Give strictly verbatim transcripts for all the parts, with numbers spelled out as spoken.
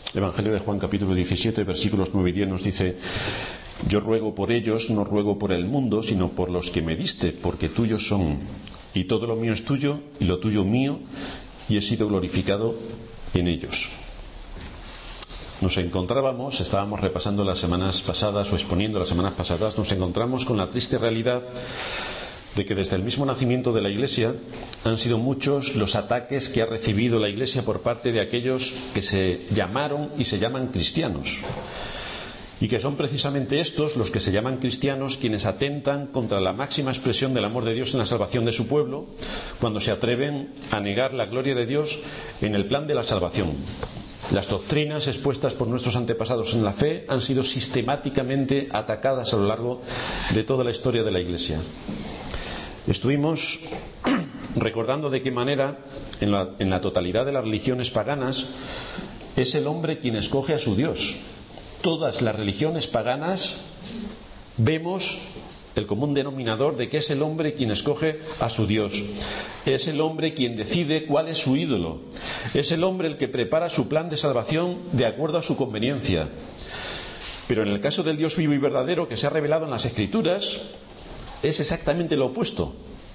Evangelio de Juan, capítulo diecisiete, versículos nueve y diez nos dice: yo ruego por ellos, no ruego por el mundo, sino por los que me diste, porque tuyos son, y todo lo mío es tuyo, y lo tuyo mío, y he sido glorificado en ellos. Nos encontrábamos, estábamos repasando las semanas pasadas o exponiendo las semanas pasadas, nos encontramos con la triste realidad de que desde el mismo nacimiento de la Iglesia han sido muchos los ataques que ha recibido la Iglesia por parte de aquellos que se llamaron y se llaman cristianos, y que son precisamente estos, los que se llaman cristianos, quienes atentan contra la máxima expresión del amor de Dios en la salvación de su pueblo, cuando se atreven a negar la gloria de Dios en el plan de la salvación. Las doctrinas expuestas por nuestros antepasados en la fe han sido sistemáticamente atacadas a lo largo de toda la historia de la Iglesia. Estuvimos recordando de qué manera en la, en la totalidad de las religiones paganas es el hombre quien escoge a su Dios. Todas las religiones paganas vemos el común denominador de que es el hombre quien escoge a su Dios. Es el hombre quien decide cuál es su ídolo. Es el hombre el que prepara su plan de salvación de acuerdo a su conveniencia. Pero en el caso del Dios vivo y verdadero que se ha revelado en las Escrituras, es exactamente lo opuesto.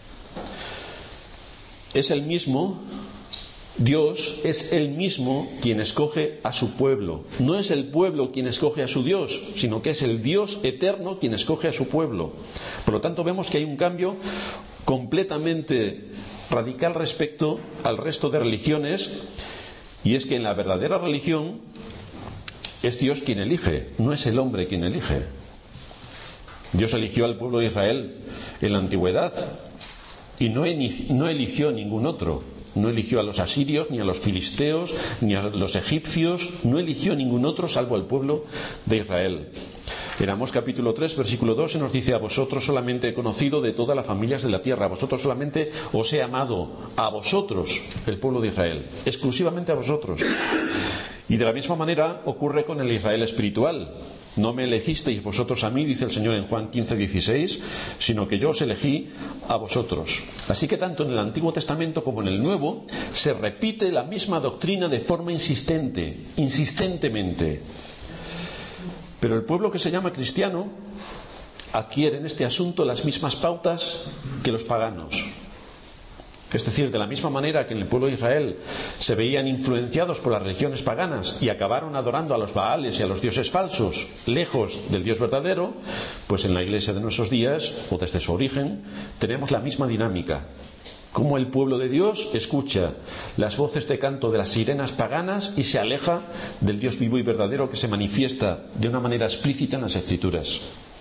Es el mismo Dios, es Él mismo quien escoge a su pueblo. No es el pueblo quien escoge a su Dios, sino que es el Dios eterno quien escoge a su pueblo. Por lo tanto, vemos que hay un cambio completamente radical respecto al resto de religiones, y es que en la verdadera religión es Dios quien elige, no es el hombre quien elige. Dios eligió al pueblo de Israel en la antigüedad y no eligió a ningún otro. No eligió a los asirios, ni a los filisteos, ni a los egipcios. No eligió a ningún otro salvo al pueblo de Israel. En Amós capítulo tres, versículo dos se nos dice: a vosotros solamente he conocido de todas las familias de la tierra, a vosotros solamente os he amado, a vosotros, el pueblo de Israel, exclusivamente a vosotros. Y de la misma manera ocurre con el Israel espiritual. No me elegisteis vosotros a mí, dice el Señor en Juan quince, dieciséis, sino que yo os elegí a vosotros. Así que tanto en el Antiguo Testamento como en el Nuevo se repite la misma doctrina de forma insistente, insistentemente. Pero el pueblo que se llama cristiano adquiere en este asunto las mismas pautas que los paganos. Es decir, de la misma manera que en el pueblo de Israel se veían influenciados por las religiones paganas y acabaron adorando a los Baales y a los dioses falsos, lejos del Dios verdadero, pues en la Iglesia de nuestros días, o desde su origen, tenemos la misma dinámica. Como el pueblo de Dios escucha las voces de canto de las sirenas paganas y se aleja del Dios vivo y verdadero que se manifiesta de una manera explícita en las Escrituras.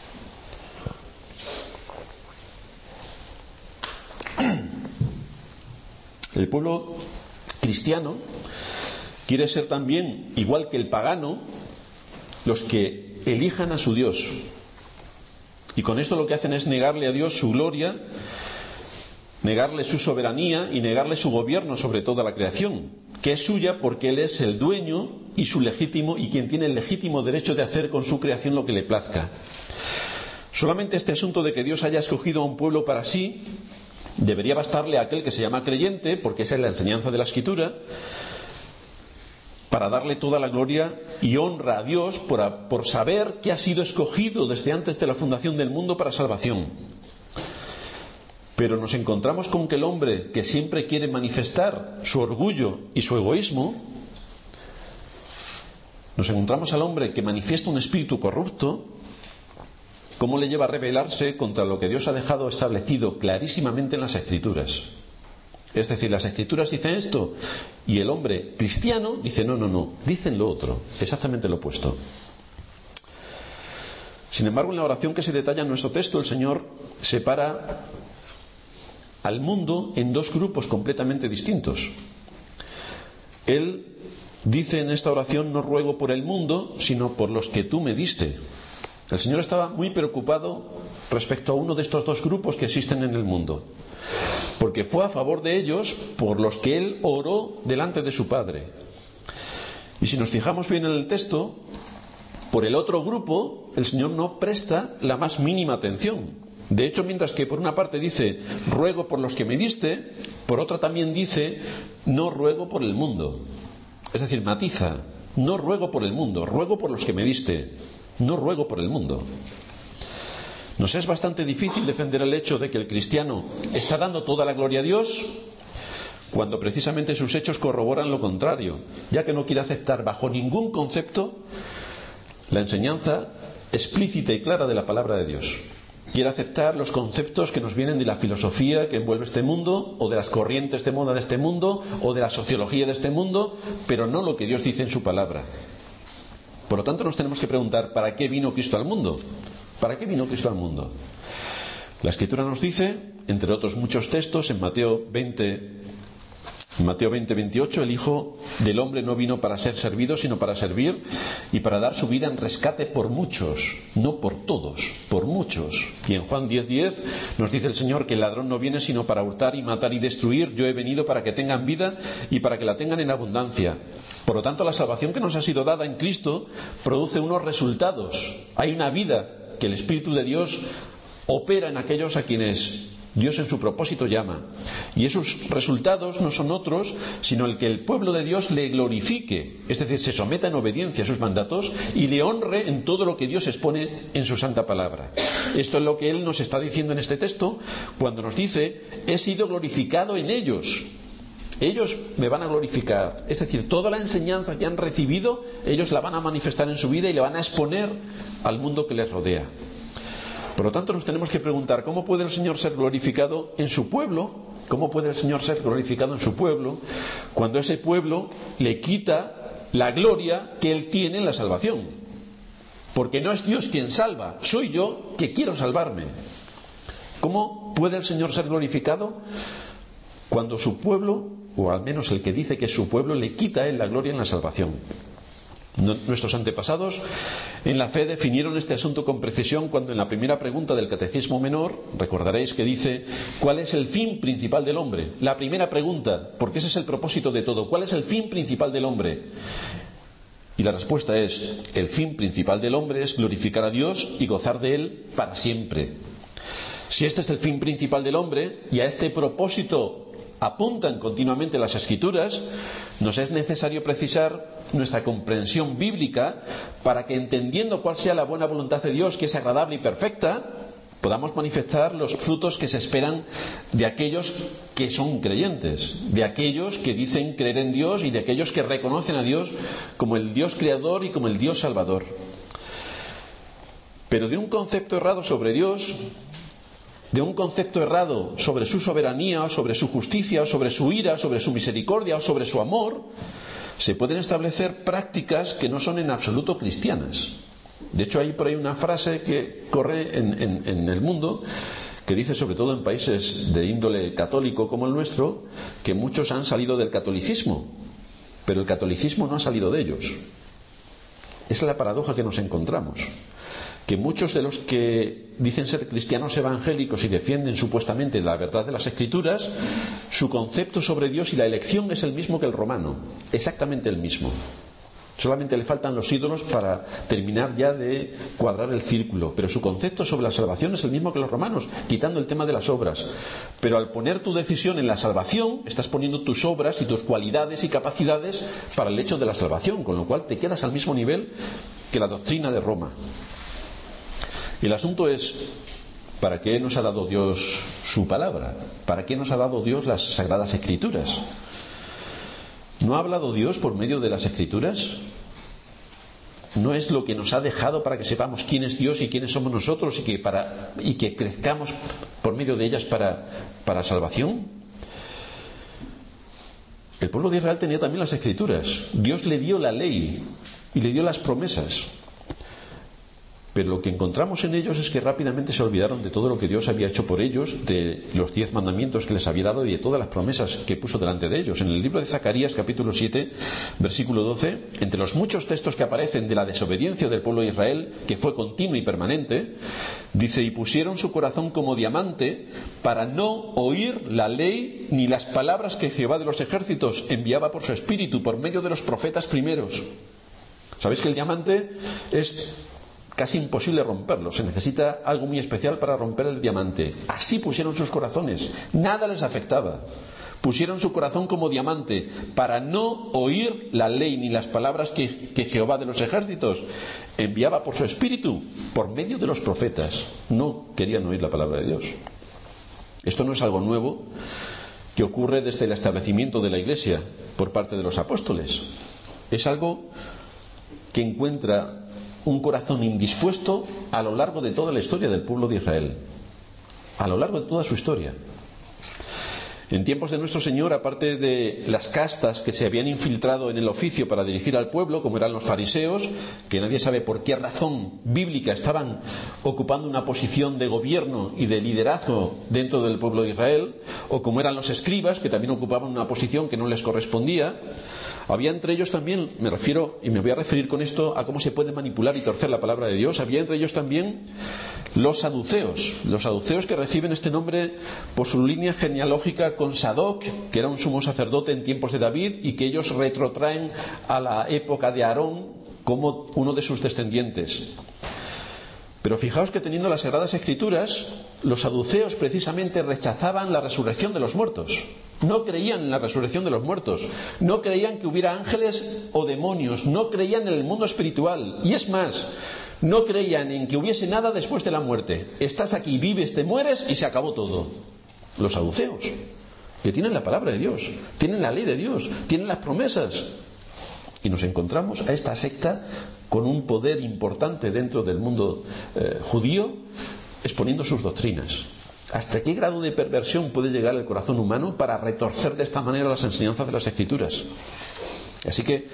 El pueblo cristiano quiere ser también, igual que el pagano, los que elijan a su Dios. Y con esto lo que hacen es negarle a Dios su gloria, negarle su soberanía y negarle su gobierno sobre toda la creación, que es suya porque Él es el dueño y su legítimo y quien tiene el legítimo derecho de hacer con su creación lo que le plazca. Solamente este asunto de que Dios haya escogido a un pueblo para sí debería bastarle a aquel que se llama creyente, porque esa es la enseñanza de la Escritura, para darle toda la gloria y honra a Dios por, a, por saber que ha sido escogido desde antes de la fundación del mundo para salvación. Pero nos encontramos con que el hombre que siempre quiere manifestar su orgullo y su egoísmo, nos encontramos al hombre que manifiesta un espíritu corrupto, cómo le lleva a rebelarse contra lo que Dios ha dejado establecido clarísimamente en las Escrituras. Es decir, las Escrituras dicen esto y el hombre cristiano dice no, no, no, dicen lo otro, exactamente lo opuesto. Sin embargo, en la oración que se detalla en nuestro texto, el Señor separa al mundo en dos grupos completamente distintos. Él dice en esta oración: no ruego por el mundo, sino por los que tú me diste. El Señor estaba muy preocupado respecto a uno de estos dos grupos que existen en el mundo, porque fue a favor de ellos por los que Él oró delante de su Padre. Y si nos fijamos bien en el texto, por el otro grupo el Señor no presta la más mínima atención. De hecho, mientras que por una parte dice ruego por los que me diste, por otra también dice no ruego por el mundo. Es decir, matiza. No ruego por el mundo, ruego por los que me diste. No ruego por el mundo. Nos es bastante difícil defender el hecho de que el cristiano está dando toda la gloria a Dios cuando precisamente sus hechos corroboran lo contrario, ya que no quiere aceptar bajo ningún concepto la enseñanza explícita y clara de la palabra de Dios. Quiere aceptar los conceptos que nos vienen de la filosofía que envuelve este mundo, o de las corrientes de moda de este mundo, o de la sociología de este mundo, pero no lo que Dios dice en su palabra. Por lo tanto, nos tenemos que preguntar, ¿para qué vino Cristo al mundo? ¿Para qué vino Cristo al mundo? La Escritura nos dice, entre otros muchos textos, en Mateo veinte, Mateo veinte, veintiocho, el Hijo del Hombre no vino para ser servido, sino para servir y para dar su vida en rescate por muchos, no por todos, por muchos. Y en Juan diez, diez nos dice el Señor que el ladrón no viene sino para hurtar y matar y destruir. Yo he venido para que tengan vida y para que la tengan en abundancia. Por lo tanto, la salvación que nos ha sido dada en Cristo produce unos resultados. Hay una vida que el Espíritu de Dios opera en aquellos a quienes Dios en su propósito llama. Y esos resultados no son otros sino el que el pueblo de Dios le glorifique, es decir, se someta en obediencia a sus mandatos y le honre en todo lo que Dios expone en su santa palabra. Esto es lo que Él nos está diciendo en este texto cuando nos dice: he sido glorificado en ellos. Ellos me van a glorificar, es decir, toda la enseñanza que han recibido ellos la van a manifestar en su vida y la van a exponer al mundo que les rodea. Por lo tanto, nos tenemos que preguntar, ¿cómo puede el Señor ser glorificado en su pueblo? ¿Cómo puede el Señor ser glorificado en su pueblo cuando ese pueblo le quita la gloria que Él tiene en la salvación? Porque no es Dios quien salva, soy yo que quiero salvarme. ¿Cómo puede el Señor ser glorificado cuando su pueblo, o al menos el que dice que es su pueblo, le quita a Él la gloria en la salvación? Nuestros antepasados en la fe definieron este asunto con precisión cuando en la primera pregunta del Catecismo Menor, recordaréis que dice: ¿cuál es el fin principal del hombre? La primera pregunta, porque ese es el propósito de todo. ¿Cuál es el fin principal del hombre? Y la respuesta es: el fin principal del hombre es glorificar a Dios y gozar de Él para siempre. Si este es el fin principal del hombre y a este propósito apuntan continuamente las Escrituras, nos es necesario precisar nuestra comprensión bíblica para que, entendiendo cuál sea la buena voluntad de Dios, que es agradable y perfecta, podamos manifestar los frutos que se esperan de aquellos que son creyentes, de aquellos que dicen creer en Dios y de aquellos que reconocen a Dios como el Dios creador y como el Dios salvador. Pero de un concepto errado sobre Dios, de un concepto errado sobre su soberanía, o sobre su justicia, o sobre su ira, sobre su misericordia, o sobre su amor, se pueden establecer prácticas que no son en absoluto cristianas. De hecho, hay por ahí una frase que corre en, en, en el mundo, que dice, sobre todo en países de índole católico como el nuestro, que muchos han salido del catolicismo, pero el catolicismo no ha salido de ellos. Esa es la paradoja que nos encontramos, que muchos de los que dicen ser cristianos evangélicos y defienden supuestamente la verdad de las Escrituras, su concepto sobre Dios y la elección es el mismo que el romano, exactamente el mismo. Solamente le faltan los ídolos para terminar ya de cuadrar el círculo, pero su concepto sobre la salvación es el mismo que los romanos, quitando el tema de las obras. Pero al poner tu decisión en la salvación, estás poniendo tus obras y tus cualidades y capacidades para el hecho de la salvación, con lo cual te quedas al mismo nivel que la doctrina de Roma. El asunto es: ¿para qué nos ha dado Dios su palabra? ¿Para qué nos ha dado Dios las Sagradas Escrituras? ¿No ha hablado Dios por medio de las Escrituras? ¿No es lo que nos ha dejado para que sepamos quién es Dios y quiénes somos nosotros y que, para, y que crezcamos por medio de ellas para, para salvación? El pueblo de Israel tenía también las Escrituras. Dios le dio la ley y le dio las promesas. Pero lo que encontramos en ellos es que rápidamente se olvidaron de todo lo que Dios había hecho por ellos, de los diez mandamientos que les había dado y de todas las promesas que puso delante de ellos. En el libro de Zacarías, capítulo siete, versículo doce, entre los muchos textos que aparecen de la desobediencia del pueblo de Israel, que fue continua y permanente, dice: y pusieron su corazón como diamante para no oír la ley ni las palabras que Jehová de los ejércitos enviaba por su espíritu, por medio de los profetas primeros. ¿Sabéis que el diamante es casi imposible romperlo? Se necesita algo muy especial para romper el diamante. Así pusieron sus corazones, nada les afectaba. Pusieron su corazón como diamante para no oír la ley ni las palabras que, que Jehová de los ejércitos enviaba por su espíritu, por medio de los profetas. No querían oír la palabra de Dios. Esto no es algo nuevo que ocurre desde el establecimiento de la Iglesia por parte de los apóstoles. Es algo que encuentra un corazón indispuesto a lo largo de toda la historia del pueblo de Israel, a lo largo de toda su historia. En tiempos de nuestro Señor, aparte de las castas que se habían infiltrado en el oficio para dirigir al pueblo, como eran los fariseos, que nadie sabe por qué razón bíblica estaban ocupando una posición de gobierno y de liderazgo dentro del pueblo de Israel, o como eran los escribas, que también ocupaban una posición que no les correspondía, había entre ellos también, me refiero, y me voy a referir con esto a cómo se puede manipular y torcer la palabra de Dios, había entre ellos también los saduceos, los saduceos que reciben este nombre por su línea genealógica con Sadoc, que era un sumo sacerdote en tiempos de David, y que ellos retrotraen a la época de Aarón como uno de sus descendientes. Pero fijaos que teniendo las Sagradas Escrituras, los saduceos precisamente rechazaban la resurrección de los muertos. No creían en la resurrección de los muertos, no creían que hubiera ángeles o demonios, no creían en el mundo espiritual. Y es más, no creían en que hubiese nada después de la muerte. Estás aquí, vives, te mueres y se acabó todo. Los saduceos, que tienen la palabra de Dios, tienen la ley de Dios, tienen las promesas. Y nos encontramos a esta secta con un poder importante dentro del mundo eh, judío, exponiendo sus doctrinas. ¿Hasta qué grado de perversión puede llegar el corazón humano para retorcer de esta manera las enseñanzas de las Escrituras? Así que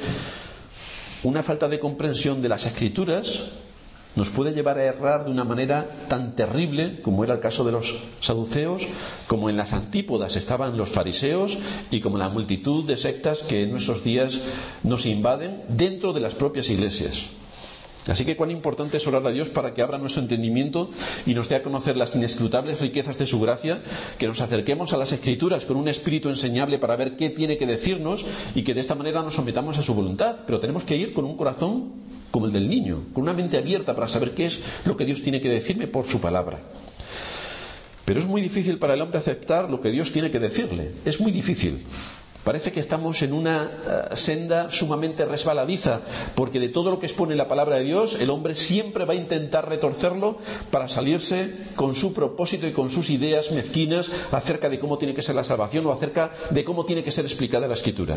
una falta de comprensión de las Escrituras nos puede llevar a errar de una manera tan terrible como era el caso de los saduceos, como en las antípodas estaban los fariseos y como la multitud de sectas que en nuestros días nos invaden dentro de las propias iglesias. Así que cuán importante es orar a Dios para que abra nuestro entendimiento y nos dé a conocer las inescrutables riquezas de su gracia, que nos acerquemos a las Escrituras con un espíritu enseñable para ver qué tiene que decirnos y que de esta manera nos sometamos a su voluntad. Pero tenemos que ir con un corazón como el del niño, con una mente abierta para saber qué es lo que Dios tiene que decirme por su palabra. Pero es muy difícil para el hombre aceptar lo que Dios tiene que decirle. Es muy difícil. Parece que estamos en una uh, senda sumamente resbaladiza, porque de todo lo que expone la palabra de Dios, el hombre siempre va a intentar retorcerlo para salirse con su propósito y con sus ideas mezquinas acerca de cómo tiene que ser la salvación o acerca de cómo tiene que ser explicada la Escritura.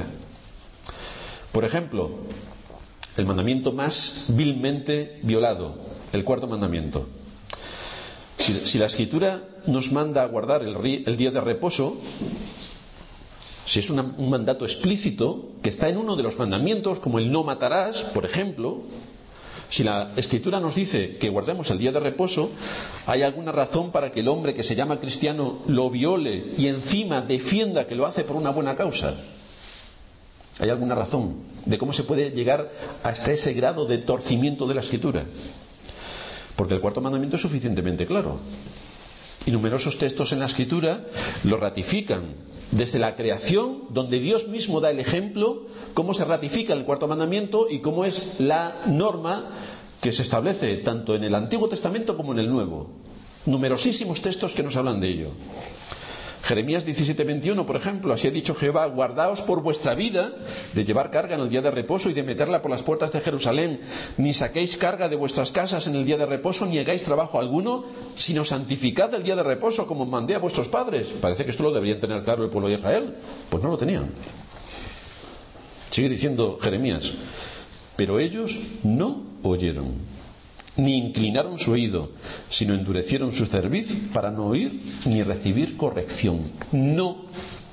Por ejemplo, el mandamiento más vilmente violado, el cuarto mandamiento. Si, si la Escritura nos manda a guardar el, el día de reposo, si es una, un mandato explícito que está en uno de los mandamientos, como el no matarás, por ejemplo, si la Escritura nos dice que guardemos el día de reposo, ¿hay alguna razón para que el hombre que se llama cristiano lo viole y encima defienda que lo hace por una buena causa? ¿Hay alguna razón de cómo se puede llegar hasta ese grado de torcimiento de la Escritura? Porque el cuarto mandamiento es suficientemente claro. Y numerosos textos en la Escritura lo ratifican. Desde la creación, donde Dios mismo da el ejemplo, cómo se ratifica el cuarto mandamiento y cómo es la norma que se establece tanto en el Antiguo Testamento como en el Nuevo. Numerosísimos textos que nos hablan de ello. Jeremías diecisiete veintiuno, por ejemplo, así ha dicho Jehová: guardaos por vuestra vida de llevar carga en el día de reposo y de meterla por las puertas de Jerusalén, ni saquéis carga de vuestras casas en el día de reposo, ni hagáis trabajo alguno, sino santificad el día de reposo como mandé a vuestros padres. Parece que esto lo deberían tener claro el pueblo de Israel. Pues no lo tenían. Sigue diciendo Jeremías: pero ellos no oyeron, ni inclinaron su oído, sino endurecieron su cerviz para no oír ni recibir corrección. No.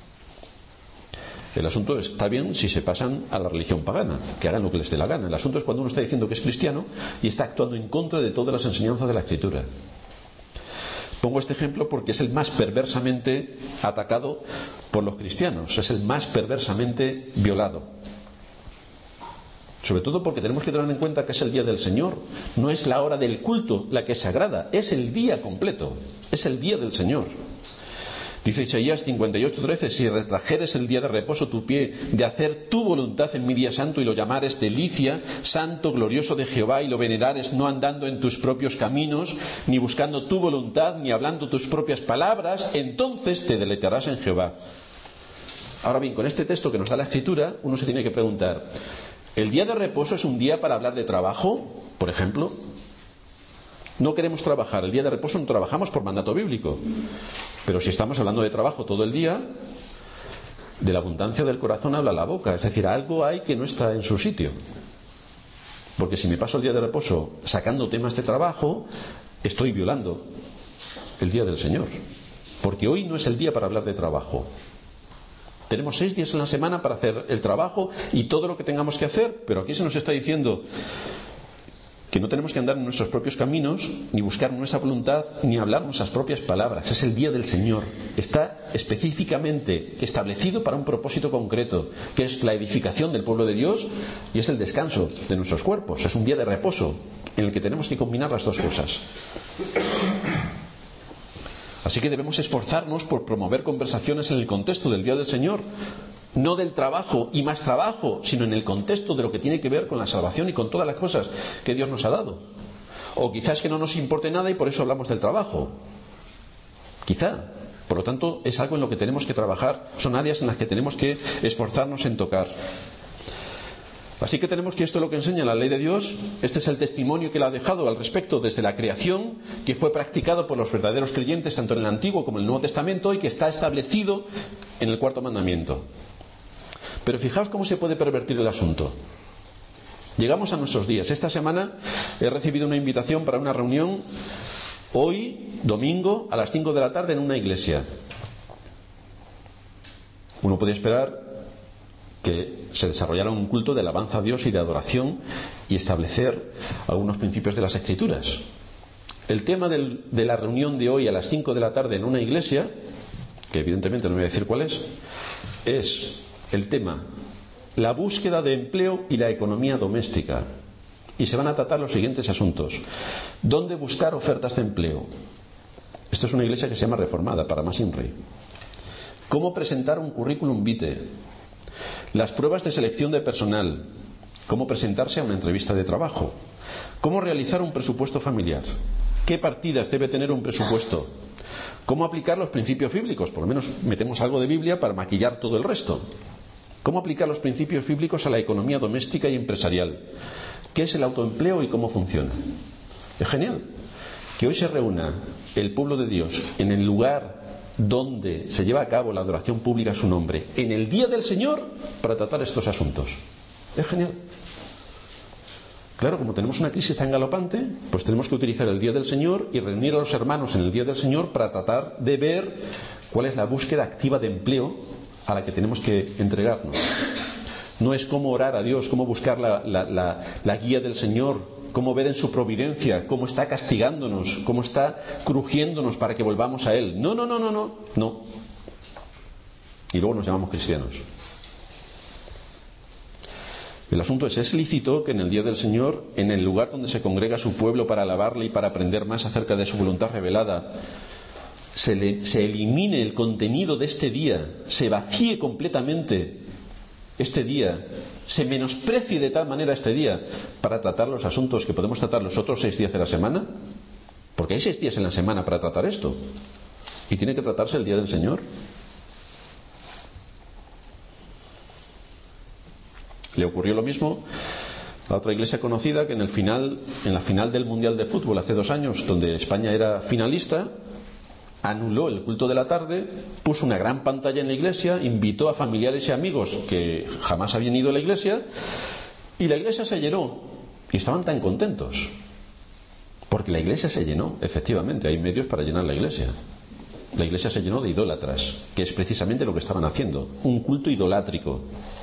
El asunto está bien si se pasan a la religión pagana, que hagan lo que les dé la gana. El asunto es cuando uno está diciendo que es cristiano y está actuando en contra de todas las enseñanzas de la Escritura. Pongo este ejemplo porque es el más perversamente atacado por los cristianos, es el más perversamente violado. Sobre todo porque tenemos que tener en cuenta que es el día del Señor. No es la hora del culto la que es sagrada, es el día completo, es el día del Señor. Dice Isaías cincuenta y ocho trece: si retrajeres el día de reposo tu pie de hacer tu voluntad en mi día santo y lo llamares delicia, santo, glorioso de Jehová, y lo venerares no andando en tus propios caminos, ni buscando tu voluntad, ni hablando tus propias palabras, entonces te deleitarás en Jehová. Ahora bien, con este texto que nos da la Escritura, uno se tiene que preguntar, ¿el día de reposo es un día para hablar de trabajo, por ejemplo? No queremos trabajar, el día de reposo no trabajamos por mandato bíblico, pero si estamos hablando de trabajo todo el día, de la abundancia del corazón habla la boca, es decir, algo hay que no está en su sitio. Porque si me paso el día de reposo sacando temas de trabajo, estoy violando el día del Señor. Porque hoy no es el día para hablar de trabajo. Tenemos seis días en la semana para hacer el trabajo y todo lo que tengamos que hacer, pero aquí se nos está diciendo que no tenemos que andar en nuestros propios caminos, ni buscar nuestra voluntad, ni hablar nuestras propias palabras. Es el día del Señor. Está específicamente establecido para un propósito concreto, que es la edificación del pueblo de Dios y es el descanso de nuestros cuerpos. Es un día de reposo en el que tenemos que combinar las dos cosas. Así que debemos esforzarnos por promover conversaciones en el contexto del día del Señor, no del trabajo y más trabajo, sino en el contexto de lo que tiene que ver con la salvación y con todas las cosas que Dios nos ha dado. O quizás que no nos importe nada y por eso hablamos del trabajo. Quizá. Por lo tanto, es algo en lo que tenemos que trabajar, son áreas en las que tenemos que esforzarnos en tocar. Así que tenemos que esto es lo que enseña la ley de Dios. Este es el testimonio que Él ha dejado al respecto desde la creación, que fue practicado por los verdaderos creyentes tanto en el Antiguo como en el Nuevo Testamento y que está establecido en el cuarto mandamiento. Pero fijaos cómo se puede pervertir el asunto. Llegamos a nuestros días. Esta semana he recibido una invitación para una reunión hoy, domingo, a las cinco de la tarde en una iglesia. Uno puede esperar que se desarrollara un culto de alabanza a Dios y de adoración y establecer algunos principios de las Escrituras. El tema del, de la reunión de hoy a las cinco de la tarde en una iglesia, que evidentemente no voy a decir cuál es, es el tema la búsqueda de empleo y la economía doméstica. Y se van a tratar los siguientes asuntos. ¿Dónde buscar ofertas de empleo? Esto es una iglesia que se llama Reformada, para más INRI. ¿Cómo presentar un currículum vitae? Las pruebas de selección de personal. ¿Cómo presentarse a una entrevista de trabajo? ¿Cómo realizar un presupuesto familiar? ¿Qué partidas debe tener un presupuesto? ¿Cómo aplicar los principios bíblicos? Por lo menos metemos algo de Biblia para maquillar todo el resto. ¿Cómo aplicar los principios bíblicos a la economía doméstica y empresarial? ¿Qué es el autoempleo y cómo funciona? Es genial que hoy se reúna el pueblo de Dios en el lugar donde se lleva a cabo la adoración pública a su nombre, en el día del Señor, para tratar estos asuntos. Es genial. Claro, como tenemos una crisis tan galopante, pues tenemos que utilizar el día del Señor y reunir a los hermanos en el día del Señor para tratar de ver cuál es la búsqueda activa de empleo a la que tenemos que entregarnos. No es cómo orar a Dios, cómo buscar la, la, la, la guía del Señor, cómo ver en su providencia, cómo está castigándonos, cómo está crujiéndonos para que volvamos a Él. No, no, no, no, no, no. Y luego nos llamamos cristianos. El asunto es, ¿es lícito que en el día del Señor, en el lugar donde se congrega su pueblo para alabarle y para aprender más acerca de su voluntad revelada, se, le, se elimine el contenido de este día, se vacíe completamente este día, se menosprecie de tal manera este día para tratar los asuntos que podemos tratar los otros seis días de la semana? Porque hay seis días en la semana para tratar esto y tiene que tratarse el día del Señor. Le ocurrió lo mismo a otra iglesia conocida que en el final, en la final del Mundial de Fútbol hace dos años, donde España era finalista, anuló el culto de la tarde, puso una gran pantalla en la iglesia, invitó a familiares y amigos que jamás habían ido a la iglesia, y la iglesia se llenó, y estaban tan contentos, porque la iglesia se llenó, efectivamente, hay medios para llenar la iglesia. La iglesia se llenó de idólatras, que es precisamente lo que estaban haciendo, un culto idolátrico.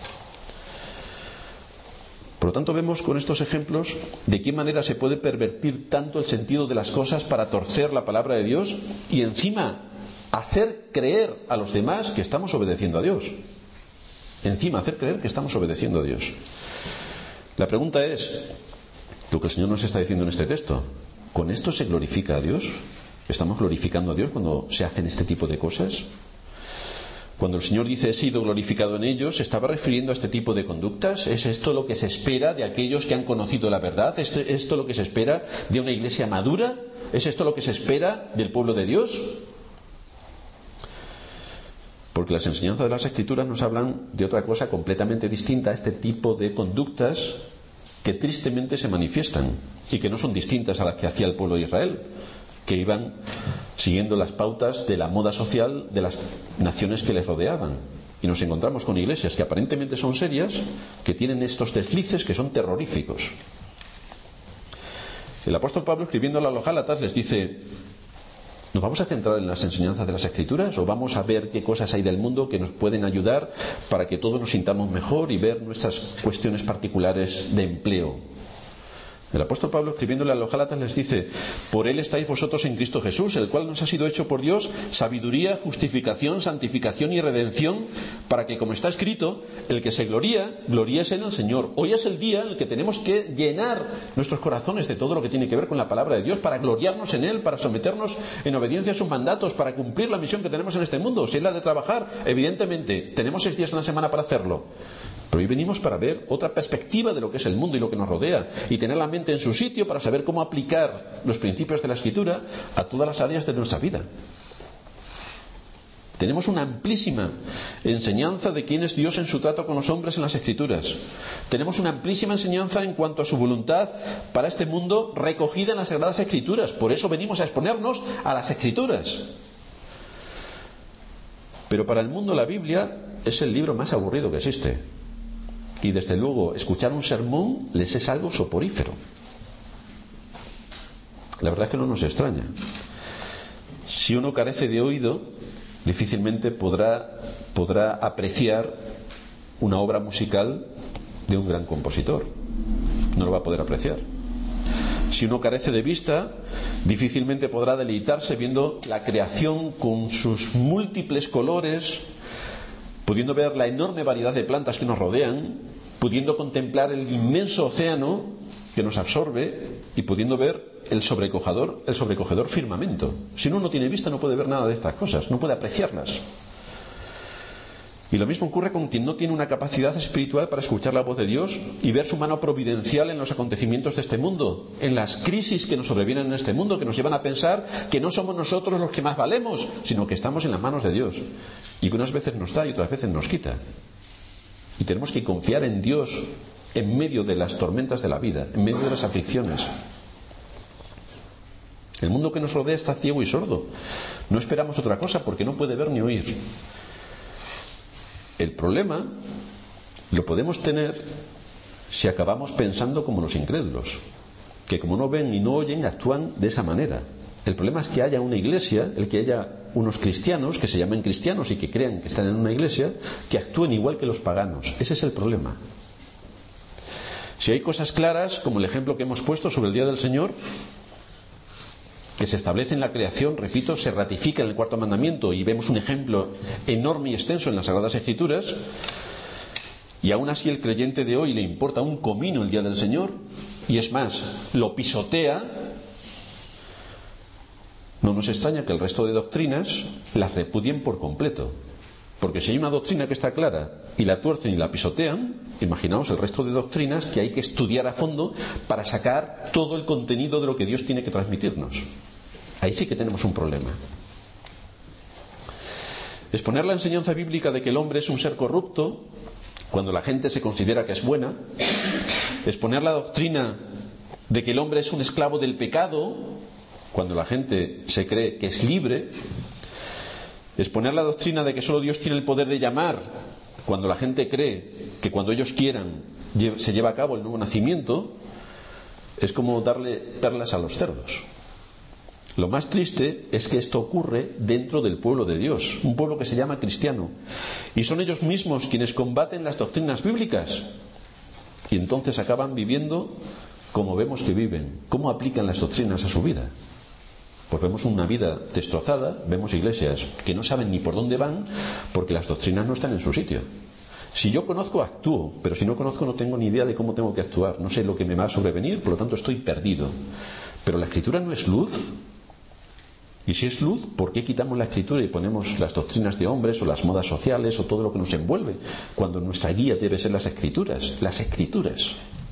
Por lo tanto, vemos con estos ejemplos de qué manera se puede pervertir tanto el sentido de las cosas para torcer la palabra de Dios y encima hacer creer a los demás que estamos obedeciendo a Dios. Encima hacer creer que estamos obedeciendo a Dios. La pregunta es, lo que el Señor nos está diciendo en este texto, ¿con esto se glorifica a Dios? ¿Estamos glorificando a Dios cuando se hacen este tipo de cosas? Cuando el Señor dice he sido glorificado en ellos, ¿se estaba refiriendo a este tipo de conductas? ¿Es esto lo que se espera de aquellos que han conocido la verdad? ¿Es esto lo que se espera de una iglesia madura? ¿Es esto lo que se espera del pueblo de Dios? Porque las enseñanzas de las Escrituras nos hablan de otra cosa completamente distinta a este tipo de conductas que tristemente se manifiestan y que no son distintas a las que hacía el pueblo de Israel, que iban siguiendo las pautas de la moda social de las naciones que les rodeaban. Y nos encontramos con iglesias que aparentemente son serias, que tienen estos deslices que son terroríficos. El apóstol Pablo, escribiéndole a los Gálatas, les dice: ¿nos vamos a centrar en las enseñanzas de las Escrituras o vamos a ver qué cosas hay del mundo que nos pueden ayudar para que todos nos sintamos mejor y ver nuestras cuestiones particulares de empleo? El apóstol Pablo, escribiéndole a los Gálatas, les dice: por él estáis vosotros en Cristo Jesús, el cual nos ha sido hecho por Dios sabiduría, justificación, santificación y redención, para que, como está escrito, el que se gloría, gloríese en el Señor. Hoy es el día en el que tenemos que llenar nuestros corazones de todo lo que tiene que ver con la palabra de Dios, para gloriarnos en él, para someternos en obediencia a sus mandatos, para cumplir la misión que tenemos en este mundo. Si es la de trabajar, evidentemente tenemos seis días en la semana para hacerlo. Pero hoy venimos para ver otra perspectiva de lo que es el mundo y lo que nos rodea, y tener la mente en su sitio para saber cómo aplicar los principios de la Escritura a todas las áreas de nuestra vida. Tenemos una amplísima enseñanza de quién es Dios en su trato con los hombres en las Escrituras. Tenemos una amplísima enseñanza en cuanto a su voluntad para este mundo recogida en las Sagradas Escrituras. Por eso venimos a exponernos a las Escrituras. Pero para el mundo la Biblia es el libro más aburrido que existe. Y desde luego escuchar un sermón les es algo soporífero. La verdad es que no nos extraña. Si uno carece de oído, difícilmente podrá, podrá apreciar una obra musical de un gran compositor. No lo va a poder apreciar. Si uno carece de vista, difícilmente podrá deleitarse viendo la creación con sus múltiples colores, pudiendo ver la enorme variedad de plantas que nos rodean, pudiendo contemplar el inmenso océano que nos absorbe y pudiendo ver el sobrecogedor, el sobrecogedor firmamento. Si uno no tiene vista no puede ver nada de estas cosas, no puede apreciarlas. Y lo mismo ocurre con quien no tiene una capacidad espiritual para escuchar la voz de Dios y ver su mano providencial en los acontecimientos de este mundo, en las crisis que nos sobrevienen en este mundo, que nos llevan a pensar que no somos nosotros los que más valemos, sino que estamos en las manos de Dios, y que unas veces nos da y otras veces nos quita. Y tenemos que confiar en Dios en medio de las tormentas de la vida, en medio de las aflicciones. El mundo que nos rodea está ciego y sordo. No esperamos otra cosa porque no puede ver ni oír. El problema lo podemos tener si acabamos pensando como los incrédulos, que como no ven y no oyen actúan de esa manera. El problema es que haya una iglesia, el que haya unos cristianos que se llamen cristianos y que crean que están en una iglesia, que actúen igual que los paganos. Ese es el problema. Si hay cosas claras, como el ejemplo que hemos puesto sobre el Día del Señor, que se establece en la creación, repito, se ratifica en el cuarto mandamiento, y vemos un ejemplo enorme y extenso en las Sagradas Escrituras, y aún así el creyente de hoy le importa un comino el Día del Señor, y es más, lo pisotea, no nos extraña que el resto de doctrinas las repudien por completo. Porque si hay una doctrina que está clara y la tuercen y la pisotean, imaginaos el resto de doctrinas que hay que estudiar a fondo para sacar todo el contenido de lo que Dios tiene que transmitirnos. Ahí sí que tenemos un problema. Exponer la enseñanza bíblica de que el hombre es un ser corrupto cuando la gente se considera que es buena, exponer la doctrina de que el hombre es un esclavo del pecado cuando la gente se cree que es libre, exponer la doctrina de que solo Dios tiene el poder de llamar cuando la gente cree que cuando ellos quieran se lleva a cabo el nuevo nacimiento, es como darle perlas a los cerdos. Lo más triste es que esto ocurre dentro del pueblo de Dios, un pueblo que se llama cristiano, y son ellos mismos quienes combaten las doctrinas bíblicas y entonces acaban viviendo como vemos que viven, cómo aplican las doctrinas a su vida. Pues vemos una vida destrozada, vemos iglesias que no saben ni por dónde van porque las doctrinas no están en su sitio. Si yo conozco, actúo, pero si no conozco no tengo ni idea de cómo tengo que actuar, no sé lo que me va a sobrevenir, por lo tanto estoy perdido. Pero la Escritura no es luz. Y si es luz, ¿por qué quitamos la Escritura y ponemos las doctrinas de hombres o las modas sociales o todo lo que nos envuelve? Cuando nuestra guía debe ser las Escrituras, las Escrituras.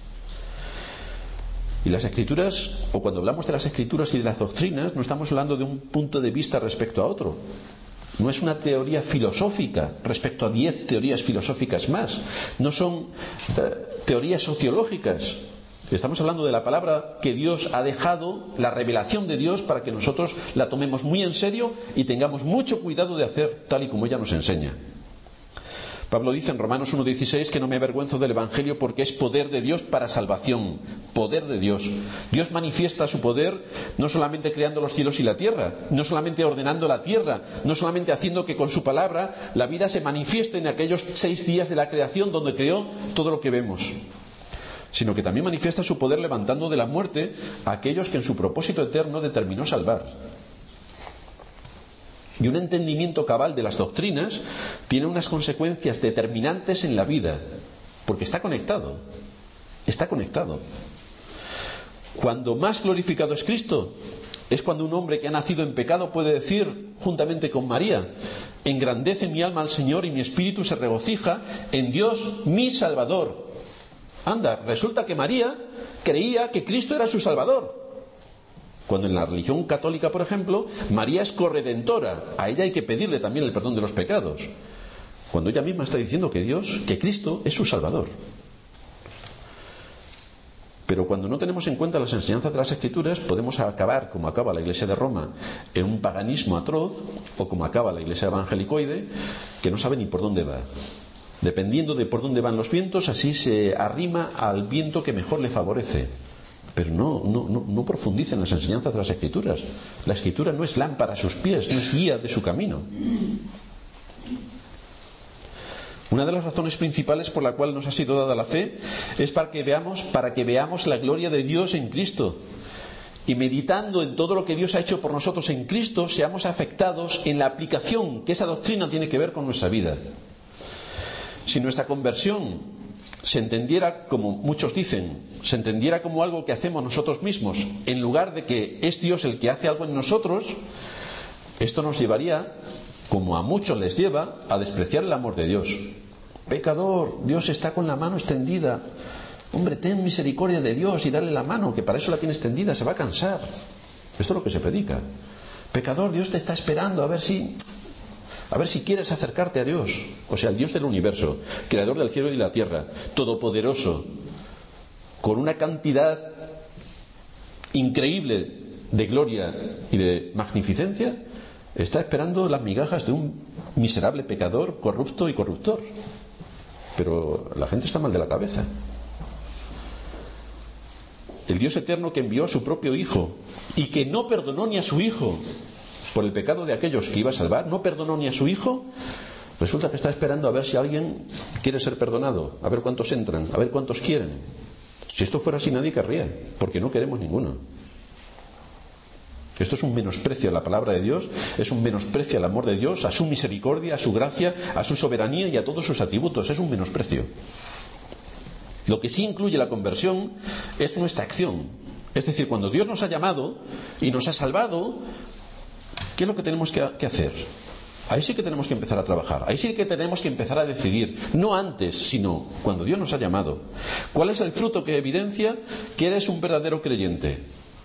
Y las Escrituras, o cuando hablamos de las Escrituras y de las doctrinas, no estamos hablando de un punto de vista respecto a otro. No es una teoría filosófica respecto a diez teorías filosóficas más. No son eh, teorías sociológicas. Estamos hablando de la palabra que Dios ha dejado, la revelación de Dios, para que nosotros la tomemos muy en serio y tengamos mucho cuidado de hacer tal y como ella nos enseña. Pablo dice en Romanos uno dieciséis que no me avergüenzo del Evangelio porque es poder de Dios para salvación. Poder de Dios. Dios manifiesta su poder no solamente creando los cielos y la tierra, no solamente ordenando la tierra, no solamente haciendo que con su palabra la vida se manifieste en aquellos seis días de la creación donde creó todo lo que vemos, sino que también manifiesta su poder levantando de la muerte a aquellos que en su propósito eterno determinó salvar. Y un entendimiento cabal de las doctrinas tiene unas consecuencias determinantes en la vida, porque está conectado, está conectado. Cuando más glorificado es Cristo, es cuando un hombre que ha nacido en pecado puede decir, juntamente con María, engrandece mi alma al Señor y mi espíritu se regocija en Dios mi Salvador. Anda, resulta que María creía que Cristo era su Salvador. Cuando en la religión católica, por ejemplo, María es corredentora. A ella hay que pedirle también el perdón de los pecados. Cuando ella misma está diciendo que Dios, que Cristo es su Salvador. Pero cuando no tenemos en cuenta las enseñanzas de las Escrituras, podemos acabar, como acaba la Iglesia de Roma, en un paganismo atroz, o como acaba la Iglesia evangelicoide, que no sabe ni por dónde va. Dependiendo de por dónde van los vientos, así se arrima al viento que mejor le favorece. Pero no, no, no, no profundiza en las enseñanzas de las Escrituras. La Escritura no es lámpara a sus pies, no es guía de su camino. Una de las razones principales por la cual nos ha sido dada la fe es para que veamos, para que veamos la gloria de Dios en Cristo. Y meditando en todo lo que Dios ha hecho por nosotros en Cristo, seamos afectados en la aplicación que esa doctrina tiene que ver con nuestra vida. Si nuestra conversión se entendiera, como muchos dicen, se entendiera como algo que hacemos nosotros mismos, en lugar de que es Dios el que hace algo en nosotros, esto nos llevaría, como a muchos les lleva, a despreciar el amor de Dios. Pecador, Dios está con la mano extendida. Hombre, ten misericordia de Dios y dale la mano, que para eso la tiene extendida, se va a cansar. Esto es lo que se predica. Pecador, Dios te está esperando a ver si... A ver si quieres acercarte a Dios, o sea, al Dios del universo, creador del cielo y de la tierra, todopoderoso, con una cantidad increíble de gloria y de magnificencia, está esperando las migajas de un miserable pecador, corrupto y corruptor. Pero la gente está mal de la cabeza. El Dios eterno que envió a su propio Hijo y que no perdonó ni a su Hijo por el pecado de aquellos que iba a salvar, no perdonó ni a su Hijo, resulta que está esperando a ver si alguien quiere ser perdonado, a ver cuántos entran, a ver cuántos quieren. Si esto fuera así, nadie querría, porque no queremos ninguno. Esto es un menosprecio a la palabra de Dios, es un menosprecio al amor de Dios, a su misericordia, a su gracia, a su soberanía y a todos sus atributos. Es un menosprecio. Lo que sí incluye la conversión es nuestra acción. Es decir, cuando Dios nos ha llamado y nos ha salvado, ¿qué es lo que tenemos que hacer? Ahí sí que tenemos que empezar a trabajar. Ahí sí que tenemos que empezar a decidir. No antes, sino cuando Dios nos ha llamado. ¿Cuál es el fruto que evidencia que eres un verdadero creyente?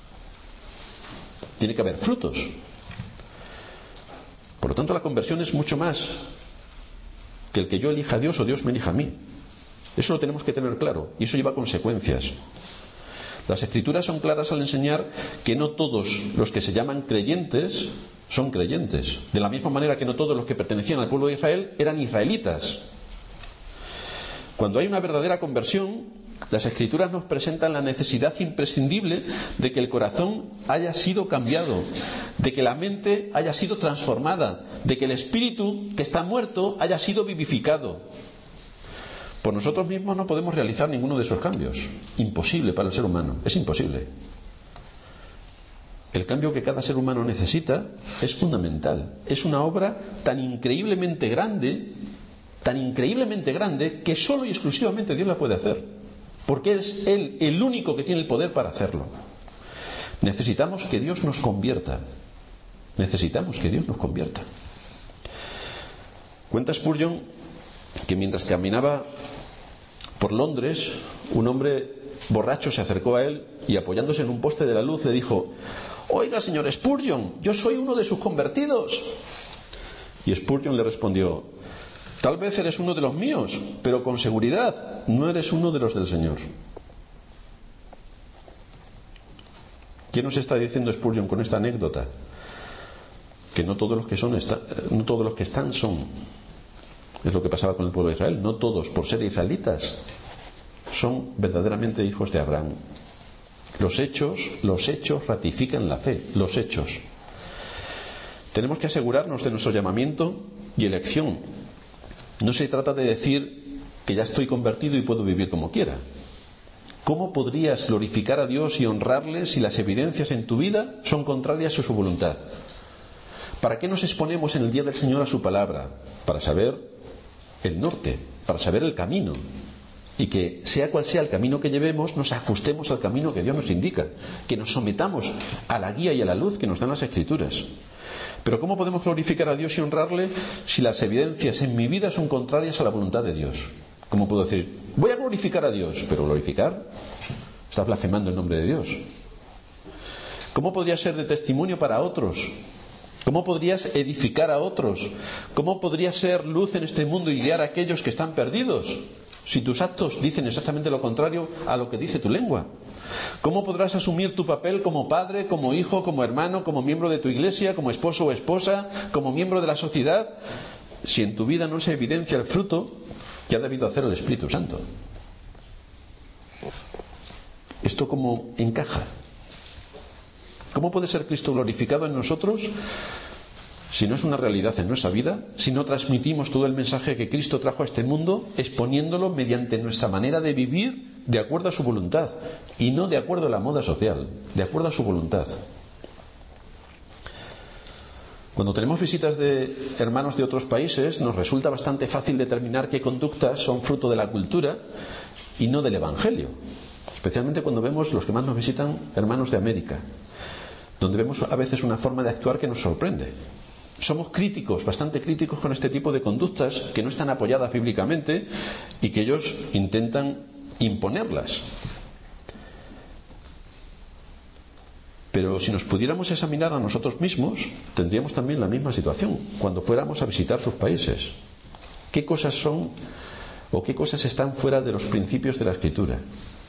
Tiene que haber frutos. Por lo tanto, la conversión es mucho más que el que yo elija a Dios o Dios me elija a mí. Eso lo tenemos que tener claro. Y eso lleva consecuencias. Las Escrituras son claras al enseñar que no todos los que se llaman creyentes son creyentes. De la misma manera que no todos los que pertenecían al pueblo de Israel eran israelitas. Cuando hay una verdadera conversión, las Escrituras nos presentan la necesidad imprescindible de que el corazón haya sido cambiado, de que la mente haya sido transformada, de que el espíritu que está muerto haya sido vivificado. Por nosotros mismos no podemos realizar ninguno de esos cambios. Imposible para el ser humano, es imposible. El cambio que cada ser humano necesita es fundamental. Es una obra tan increíblemente grande, tan increíblemente grande, que solo y exclusivamente Dios la puede hacer. Porque es Él el único que tiene el poder para hacerlo. Necesitamos que Dios nos convierta. Necesitamos que Dios nos convierta. Cuenta Spurgeon que mientras caminaba por Londres, un hombre borracho se acercó a él y, apoyándose en un poste de la luz, le dijo: «Oiga, señor Spurgeon, yo soy uno de sus convertidos». Y Spurgeon le respondió: tal vez eres uno de los míos, pero con seguridad no eres uno de los del Señor. ¿Qué nos está diciendo Spurgeon con esta anécdota? Que no todos los que son está, no todos los que están son. Es lo que pasaba con el pueblo de Israel. No todos, por ser israelitas, son verdaderamente hijos de Abraham. Los hechos, los hechos ratifican la fe, los hechos. Tenemos que asegurarnos de nuestro llamamiento y elección. No se trata de decir que ya estoy convertido y puedo vivir como quiera. ¿Cómo podrías glorificar a Dios y honrarle si las evidencias en tu vida son contrarias a su voluntad? ¿Para qué nos exponemos en el día del Señor a su palabra? Para saber el norte, para saber el camino. Y que, sea cual sea el camino que llevemos, nos ajustemos al camino que Dios nos indica. Que nos sometamos a la guía y a la luz que nos dan las Escrituras. Pero ¿cómo podemos glorificar a Dios y honrarle si las evidencias en mi vida son contrarias a la voluntad de Dios? ¿Cómo puedo decir, voy a glorificar a Dios? Pero glorificar, estás blasfemando el nombre de Dios. ¿Cómo podría ser de testimonio para otros? ¿Cómo podrías edificar a otros? ¿Cómo podrías ser luz en este mundo y guiar a aquellos que están perdidos? Si tus actos dicen exactamente lo contrario a lo que dice tu lengua. ¿Cómo podrás asumir tu papel como padre, como hijo, como hermano, como miembro de tu iglesia, como esposo o esposa, como miembro de la sociedad, si en tu vida no se evidencia el fruto que ha debido hacer el Espíritu Santo? ¿Esto cómo encaja? ¿Cómo puede ser Cristo glorificado en nosotros si no es una realidad en nuestra vida? Si no transmitimos todo el mensaje que Cristo trajo a este mundo, exponiéndolo mediante nuestra manera de vivir de acuerdo a su voluntad y no de acuerdo a la moda social, de acuerdo a su voluntad. Cuando tenemos visitas de hermanos de otros países, nos resulta bastante fácil determinar qué conductas son fruto de la cultura y no del Evangelio. Especialmente cuando vemos los que más nos visitan, hermanos de América, donde vemos a veces una forma de actuar que nos sorprende. Somos críticos, bastante críticos con este tipo de conductas que no están apoyadas bíblicamente y que ellos intentan imponerlas. Pero si nos pudiéramos examinar a nosotros mismos, tendríamos también la misma situación cuando fuéramos a visitar sus países. ¿Qué cosas son o qué cosas están fuera de los principios de la Escritura?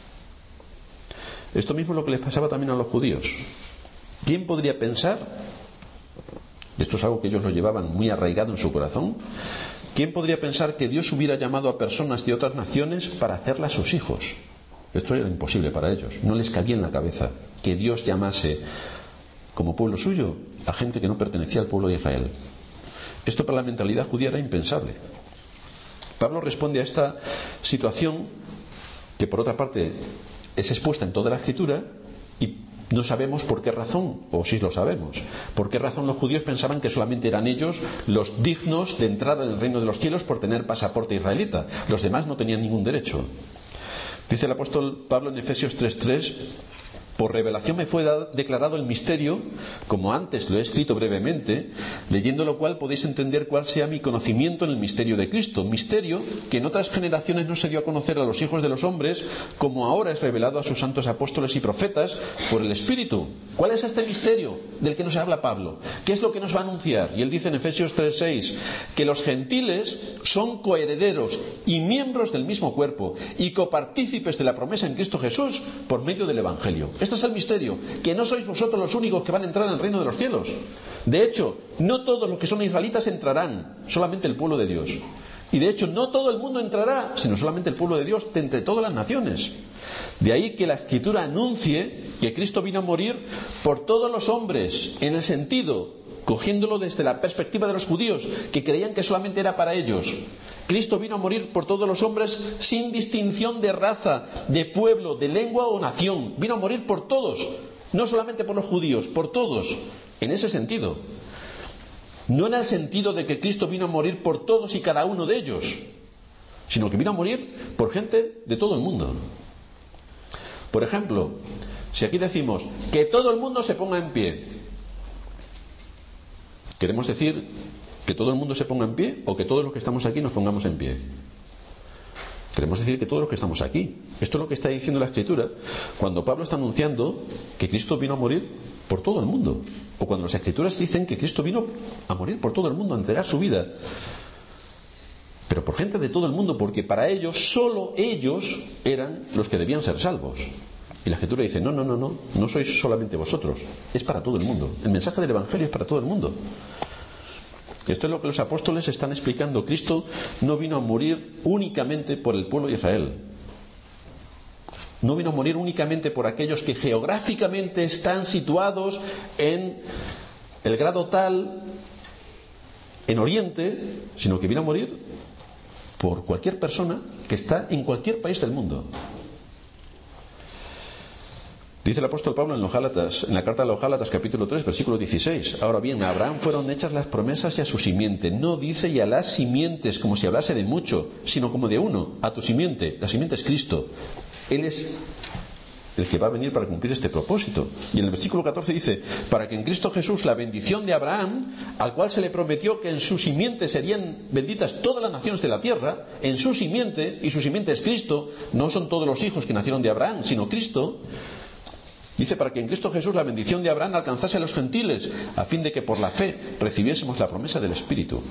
Esto mismo es lo que les pasaba también a los judíos. ¿Quién podría pensar, esto es algo que ellos lo llevaban muy arraigado en su corazón, quién podría pensar que Dios hubiera llamado a personas de otras naciones para hacerlas sus hijos? Esto era imposible para ellos, no les cabía en la cabeza que Dios llamase como pueblo suyo a gente que no pertenecía al pueblo de Israel. Esto para la mentalidad judía era impensable. Pablo responde a esta situación, que por otra parte es expuesta en toda la Escritura, y no sabemos por qué razón, o sí lo sabemos, por qué razón los judíos pensaban que solamente eran ellos los dignos de entrar en el reino de los cielos por tener pasaporte israelita. Los demás no tenían ningún derecho. Dice el apóstol Pablo en Efesios tres tres: por revelación me fue declarado el misterio, como antes lo he escrito brevemente, leyendo lo cual podéis entender cuál sea mi conocimiento en el misterio de Cristo. Misterio que en otras generaciones no se dio a conocer a los hijos de los hombres, como ahora es revelado a sus santos apóstoles y profetas por el Espíritu. ¿Cuál es este misterio del que nos habla Pablo? ¿Qué es lo que nos va a anunciar? Y él dice en Efesios tres seis que los gentiles son coherederos y miembros del mismo cuerpo y copartícipes de la promesa en Cristo Jesús por medio del Evangelio. Este es el misterio, que no sois vosotros los únicos que van a entrar en el reino de los cielos. De hecho, no todos los que son israelitas entrarán, solamente el pueblo de Dios. Y de hecho, no todo el mundo entrará, sino solamente el pueblo de Dios de entre todas las naciones. De ahí que la Escritura anuncie que Cristo vino a morir por todos los hombres, en el sentido, cogiéndolo desde la perspectiva de los judíos, que creían que solamente era para ellos. Cristo vino a morir por todos los hombres sin distinción de raza, de pueblo, de lengua o nación. Vino a morir por todos, no solamente por los judíos, por todos. En ese sentido. No en el sentido de que Cristo vino a morir por todos y cada uno de ellos, sino que vino a morir por gente de todo el mundo. Por ejemplo, si aquí decimos que todo el mundo se ponga en pie, ¿queremos decir que todo el mundo se ponga en pie o que todos los que estamos aquí nos pongamos en pie? Queremos decir que todos los que estamos aquí. Esto es lo que está diciendo la Escritura cuando Pablo está anunciando que Cristo vino a morir por todo el mundo. O cuando las Escrituras dicen que Cristo vino a morir por todo el mundo, a entregar su vida. Pero por gente de todo el mundo, porque para ellos, solo ellos eran los que debían ser salvos. Y la Escritura dice, no, no, no, no, no sois solamente vosotros, es para todo el mundo. El mensaje del Evangelio es para todo el mundo. Esto es lo que los apóstoles están explicando. Cristo no vino a morir únicamente por el pueblo de Israel. No vino a morir únicamente por aquellos que geográficamente están situados en el grado tal, en Oriente, sino que vino a morir por cualquier persona que está en cualquier país del mundo. Dice el apóstol Pablo en los Gálatas, en la carta de los Gálatas, capítulo tres, versículo dieciséis. Ahora bien, a Abraham fueron hechas las promesas y a su simiente. No dice y a las simientes como si hablase de mucho, sino como de uno, a tu simiente. La simiente es Cristo. Él es el que va a venir para cumplir este propósito. Y en el versículo catorce dice, para que en Cristo Jesús la bendición de Abraham, al cual se le prometió que en su simiente serían benditas todas las naciones de la tierra, en su simiente, y su simiente es Cristo, no son todos los hijos que nacieron de Abraham, sino Cristo. Dice, para que en Cristo Jesús la bendición de Abraham alcanzase a los gentiles, a fin de que por la fe recibiésemos la promesa del Espíritu.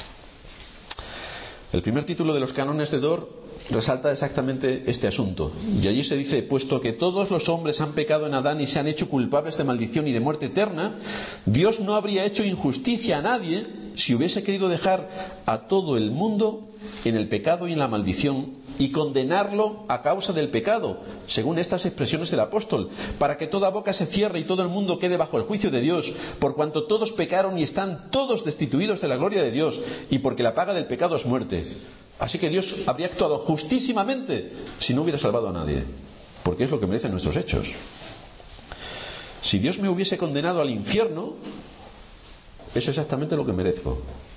El primer título de los cánones de Dor resalta exactamente este asunto. Y allí se dice, puesto que todos los hombres han pecado en Adán y se han hecho culpables de maldición y de muerte eterna, Dios no habría hecho injusticia a nadie si hubiese querido dejar a todo el mundo en el pecado y en la maldición y condenarlo a causa del pecado, según estas expresiones del apóstol, para que toda boca se cierre y todo el mundo quede bajo el juicio de Dios, por cuanto todos pecaron y están todos destituidos de la gloria de Dios, y porque la paga del pecado es muerte. Así que Dios habría actuado justísimamente si no hubiera salvado a nadie, porque es lo que merecen nuestros hechos. Si Dios me hubiese condenado al infierno, es exactamente lo que merezco.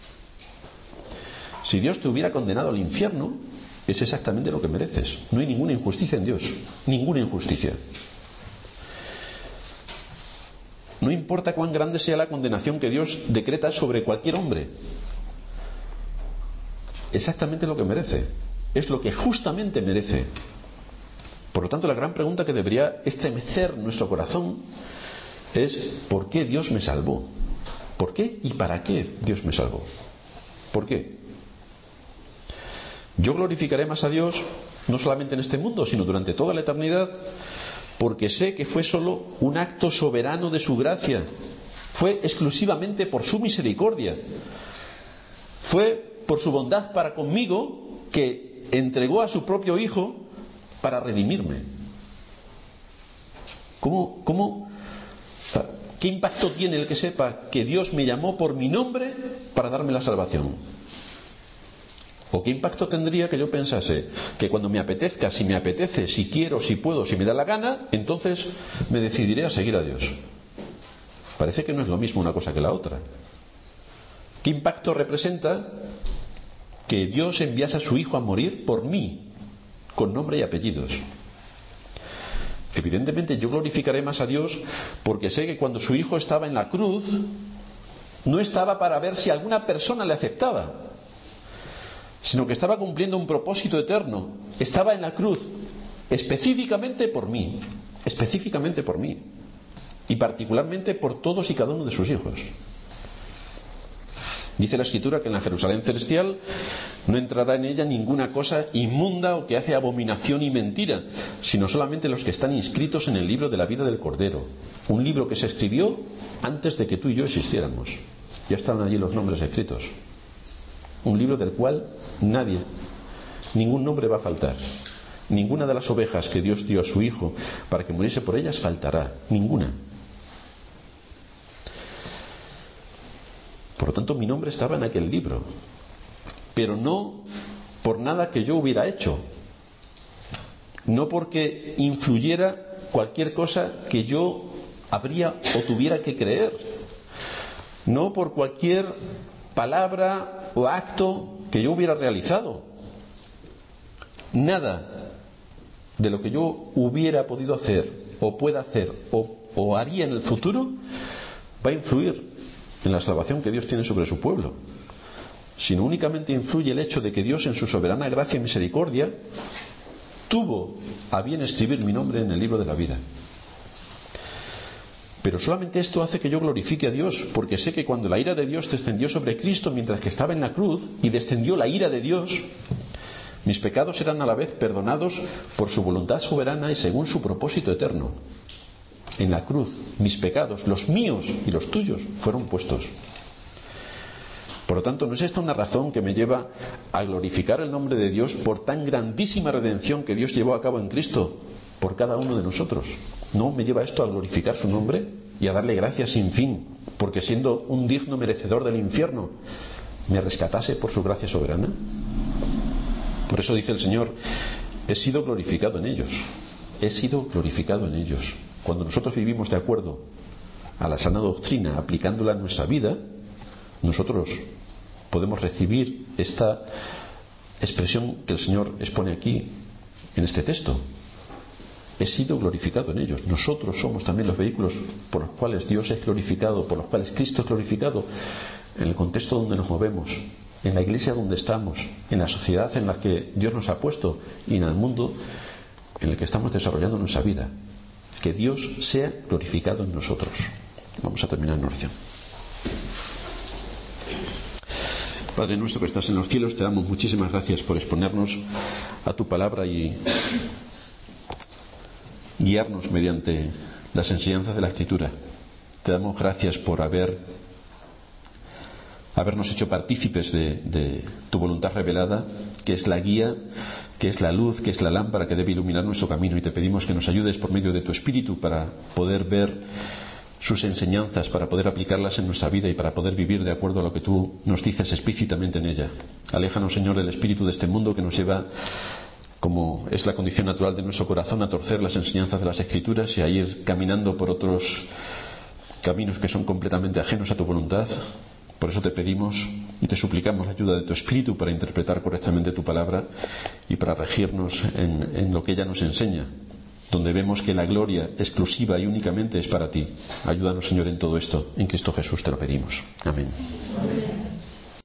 Si Dios te hubiera condenado al infierno, es exactamente lo que mereces. No hay ninguna injusticia en Dios, ninguna injusticia. No importa cuán grande sea la condenación que Dios decreta sobre cualquier hombre, exactamente lo que merece, es lo que justamente merece. Por lo tanto, la gran pregunta que debería estremecer nuestro corazón es, ¿por qué Dios me salvó? ¿Por qué y para qué Dios me salvó? ¿Por qué? Yo glorificaré más a Dios no solamente en este mundo, sino durante toda la eternidad, porque sé que fue solo un acto soberano de su gracia, fue exclusivamente por su misericordia, fue por su bondad para conmigo que entregó a su propio Hijo para redimirme. ¿Cómo, cómo, qué impacto tiene el que sepa que Dios me llamó por mi nombre para darme la salvación? ¿O qué impacto tendría que yo pensase que cuando me apetezca, si me apetece, si quiero, si puedo, si me da la gana, entonces me decidiré a seguir a Dios? Parece que no es lo mismo una cosa que la otra. ¿Qué impacto representa que Dios enviase a su Hijo a morir por mí, con nombre y apellidos? Evidentemente yo glorificaré más a Dios porque sé que cuando su Hijo estaba en la cruz, no estaba para ver si alguna persona le aceptaba, sino que estaba cumpliendo un propósito eterno. Estaba en la cruz específicamente por mí, específicamente por mí, y particularmente por todos y cada uno de sus hijos. Dice la Escritura que en la Jerusalén celestial no entrará en ella ninguna cosa inmunda o que hace abominación y mentira, sino solamente los que están inscritos en el libro de la vida del Cordero, un libro que se escribió antes de que tú y yo existiéramos. Ya estaban allí los nombres escritos. Un libro del cual nadie, ningún nombre va a faltar. Ninguna de las ovejas que Dios dio a su Hijo para que muriese por ellas faltará. Ninguna. Por lo tanto, mi nombre estaba en aquel libro. Pero no por nada que yo hubiera hecho. No porque influyera cualquier cosa que yo habría o tuviera que creer. No por cualquier palabra o acto que yo hubiera realizado. Nada de lo que yo hubiera podido hacer o pueda hacer o, o haría en el futuro va a influir en la salvación que Dios tiene sobre su pueblo. sino únicamente influye el hecho de que Dios, en su soberana gracia y misericordia, tuvo a bien escribir mi nombre en el libro de la vida. Pero solamente esto hace que yo glorifique a Dios, porque sé que cuando la ira de Dios descendió sobre Cristo mientras que estaba en la cruz, y descendió la ira de Dios, mis pecados eran a la vez perdonados por su voluntad soberana y según su propósito eterno. En la cruz, mis pecados, los míos y los tuyos, fueron puestos. Por lo tanto, ¿no es esta una razón que me lleva a glorificar el nombre de Dios por tan grandísima redención que Dios llevó a cabo en Cristo por cada uno de nosotros? ¿No me lleva esto a glorificar su nombre y a darle gracias sin fin, porque siendo un digno merecedor del infierno, me rescatase por su gracia soberana? Por eso dice el Señor, he sido glorificado en ellos, he sido glorificado en ellos. Cuando nosotros vivimos de acuerdo a la sana doctrina, aplicándola en nuestra vida, nosotros podemos recibir esta expresión que el Señor expone aquí en este texto. He sido glorificado en ellos. Nosotros somos también los vehículos por los cuales Dios es glorificado, por los cuales Cristo es glorificado, en el contexto donde nos movemos, en la iglesia donde estamos, en la sociedad en la que Dios nos ha puesto y en el mundo en el que estamos desarrollando nuestra vida. Que Dios sea glorificado en nosotros. Vamos a terminar en oración. Padre nuestro que estás en los cielos, te damos muchísimas gracias por exponernos a tu palabra y guiarnos mediante las enseñanzas de la Escritura. Te damos gracias por haber habernos hecho partícipes de, de tu voluntad revelada, que es la guía, que es la luz, que es la lámpara que debe iluminar nuestro camino, y te pedimos que nos ayudes por medio de tu Espíritu para poder ver sus enseñanzas, para poder aplicarlas en nuestra vida y para poder vivir de acuerdo a lo que tú nos dices explícitamente en ella. Aléjanos, Señor, del espíritu de este mundo que nos lleva, como es la condición natural de nuestro corazón, a torcer las enseñanzas de las Escrituras y a ir caminando por otros caminos que son completamente ajenos a tu voluntad. Por eso te pedimos y te suplicamos la ayuda de tu Espíritu para interpretar correctamente tu palabra y para regirnos en, en lo que ella nos enseña, donde vemos que la gloria exclusiva y únicamente es para ti. Ayúdanos, Señor, en todo esto. En Cristo Jesús te lo pedimos. Amén. Amén.